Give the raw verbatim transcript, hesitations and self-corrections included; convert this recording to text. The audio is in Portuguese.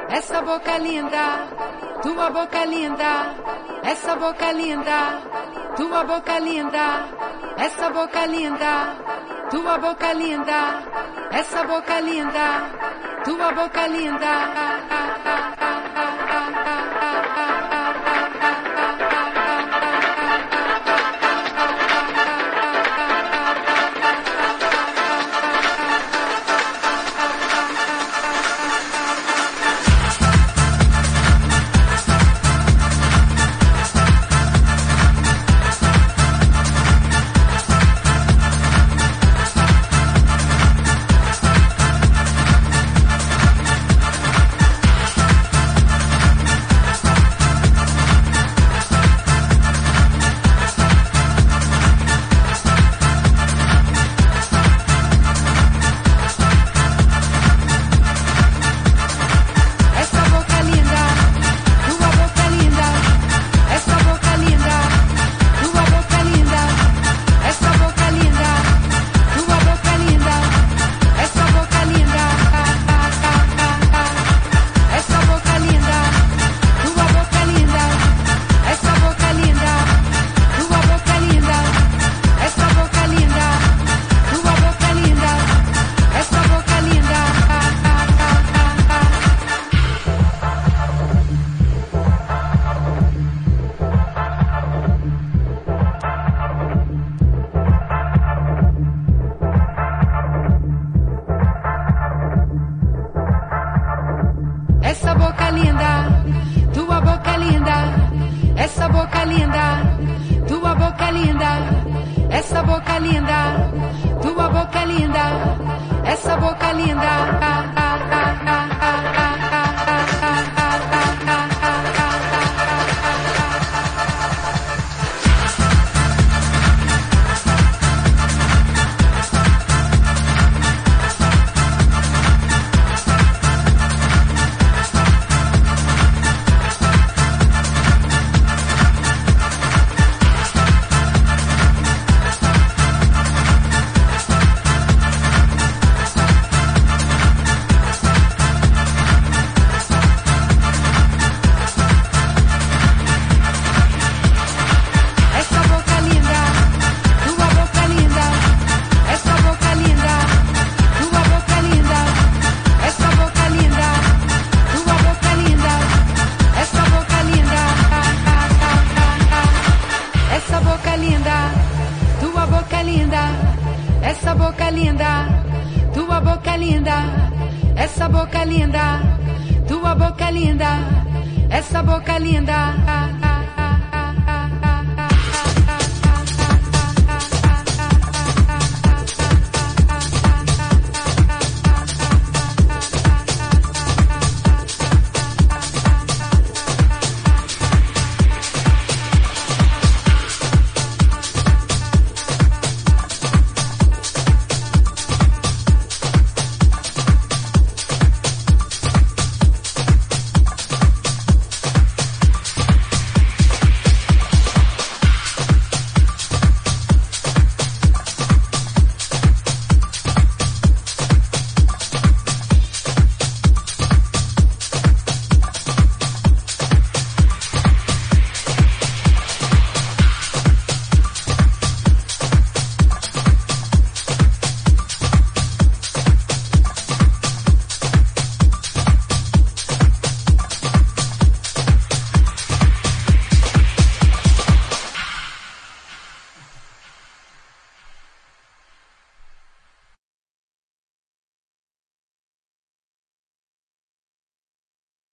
essa boca linda, tua boca linda, essa boca linda, tua boca linda, essa boca linda, tua boca linda, essa boca linda, tua boca linda. Essa boca linda, tua boca linda, essa boca linda, tua boca linda, essa boca linda, tua boca linda, essa boca linda. Essa boca linda, tua boca linda, essa boca linda, tua boca linda, essa boca linda.